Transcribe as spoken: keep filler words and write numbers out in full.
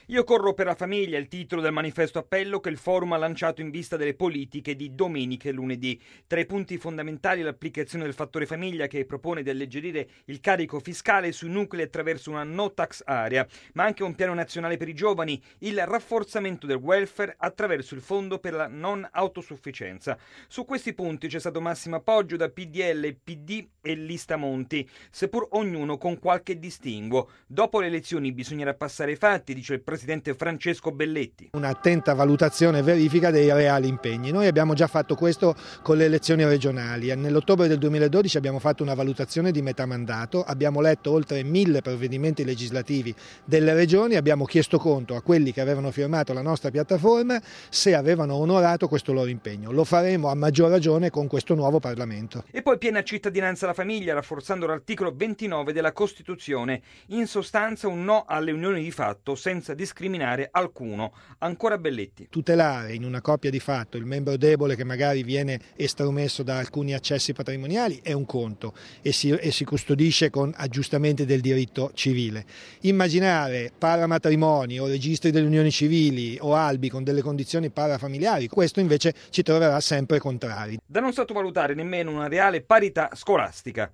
Io corro per la famiglia, il titolo del manifesto appello che il forum ha lanciato in vista delle politiche di domenica e lunedì. Tra i punti fondamentali l'applicazione del fattore famiglia che propone di alleggerire il carico fiscale sui nuclei attraverso una no tax area, ma anche un piano nazionale per i giovani, il rafforzamento del welfare attraverso il fondo per la non autosufficienza. Su questi punti c'è stato massimo appoggio da P D L, P D e Lista Monti, seppur ognuno con qualche distinguo. Dopo le elezioni bisognerà passare ai fatti, dice il presidente Francesco Belletti. Un'attenta valutazione e verifica dei reali impegni. Noi abbiamo già fatto questo con le elezioni regionali. Nell'ottobre del duemiladodici abbiamo fatto una valutazione di metà mandato, abbiamo letto oltre mille provvedimenti legislativi delle regioni, abbiamo chiesto conto a quelli che avevano firmato la nostra piattaforma se avevano onorato questo loro impegno. Lo faremo a maggior ragione con questo nuovo Parlamento. E poi piena cittadinanza alla famiglia, rafforzando l'articolo ventinove della Costituzione. In sostanza un no alle unioni di fatto senza discriminare alcuno. Ancora Belletti. Tutelare in una coppia di fatto il membro debole che magari viene estromesso da alcuni accessi patrimoniali è un conto e si, e si custodisce con aggiustamenti del diritto civile. Immaginare paramatrimoni o registri delle unioni civili o albi con delle condizioni parafamiliari, questo invece ci troverà sempre contrari. Da non sottovalutare nemmeno una reale parità scolastica.